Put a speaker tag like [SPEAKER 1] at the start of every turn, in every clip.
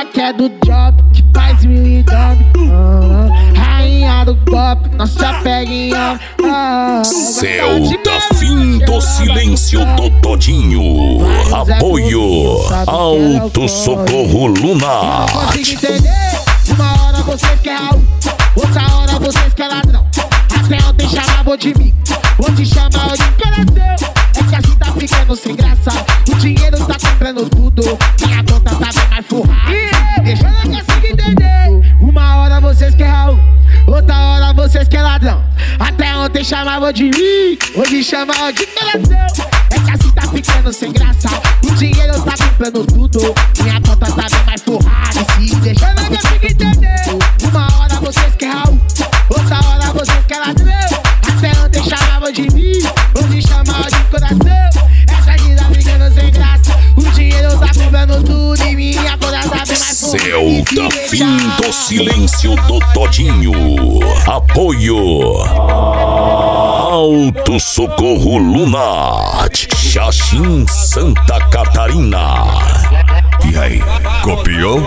[SPEAKER 1] que é do job, que faz mil e dorme. Rainha do golpe, não se apega em homem.
[SPEAKER 2] Celta Fim do Silêncio do Todinho. Apoio Alto Socorro Luna.
[SPEAKER 1] Não consigo entender. Uma hora vocês querem Raul, outra hora vocês querem ladrão. Até ontem chamavam de mim, hoje chama de coração. É que assim tá ficando sem graça. O dinheiro tá comprando tudo, minha conta tá bem mais forrada. Deixa eu não consigo entender. Uma hora vocês querem Raul, outra hora vocês querem ladrão. Até ontem chamavam de mim, hoje chamam de coração. É que assim tá ficando sem graça. O dinheiro tá comprando tudo, minha conta tá bem mais forrada. Se deixa eu não consigo entender. Uma hora vocês querem Raul, outra hora vocês querem ladrão. Até ontem chamavam de mim, hoje chamam de coração. Essa vida brigando sem graça. O dinheiro tá comprando tudo e minha conta tá bem mais forrada.
[SPEAKER 2] Celta Fim do Silêncio do Todinho. Apoio Alto Socorro Luna, Xaxim, Santa Catarina.
[SPEAKER 3] E aí, copiou?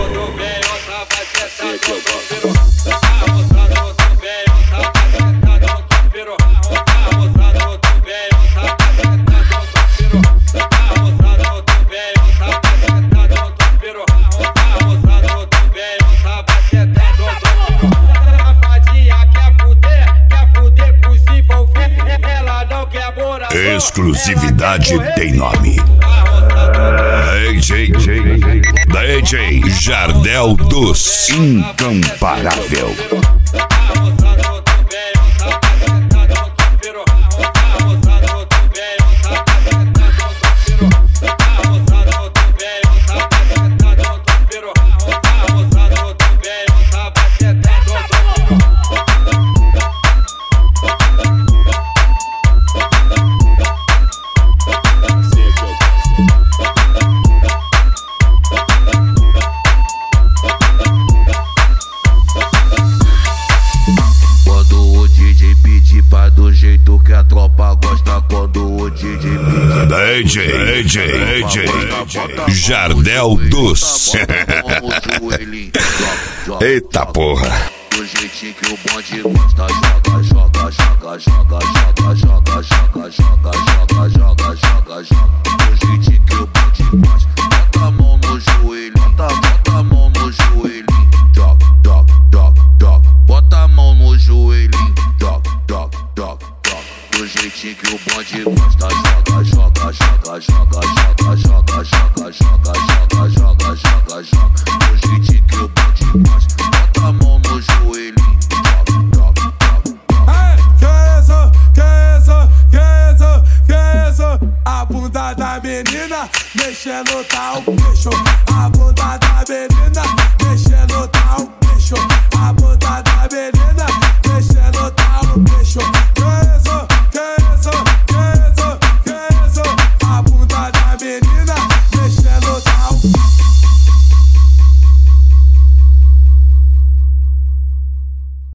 [SPEAKER 3] Exclusividade tem nome. DJ Jardel dos Incomparável.
[SPEAKER 4] Do jeito que a tropa gosta quando o DJ
[SPEAKER 3] DJ Jardel dos. Eita porra.
[SPEAKER 4] Do jeitinho que o bonde gosta, joga, joga, joga, joga, joga, joga, joga, joga, joga, joga, joga. Do jeitinho que o bonde gosta, bota a mão no joelho, bota a mão no joelho, joga, joga, joga, joga, bota a mão no joelho, joga, joga, joga, joga. Do jeitinho que o bonde gosta, joga, joga, joga, joga, joga, joga, joga, joga, joga, joga, joga, joga. Do jeitinho que o bonde gosta, bota a mão no joelho, joga, joga, joga.
[SPEAKER 5] Que isso? A bunda da menina mexendo tá o bicho. A bunda da menina mexendo tá o bicho. A bunda da menina mexendo.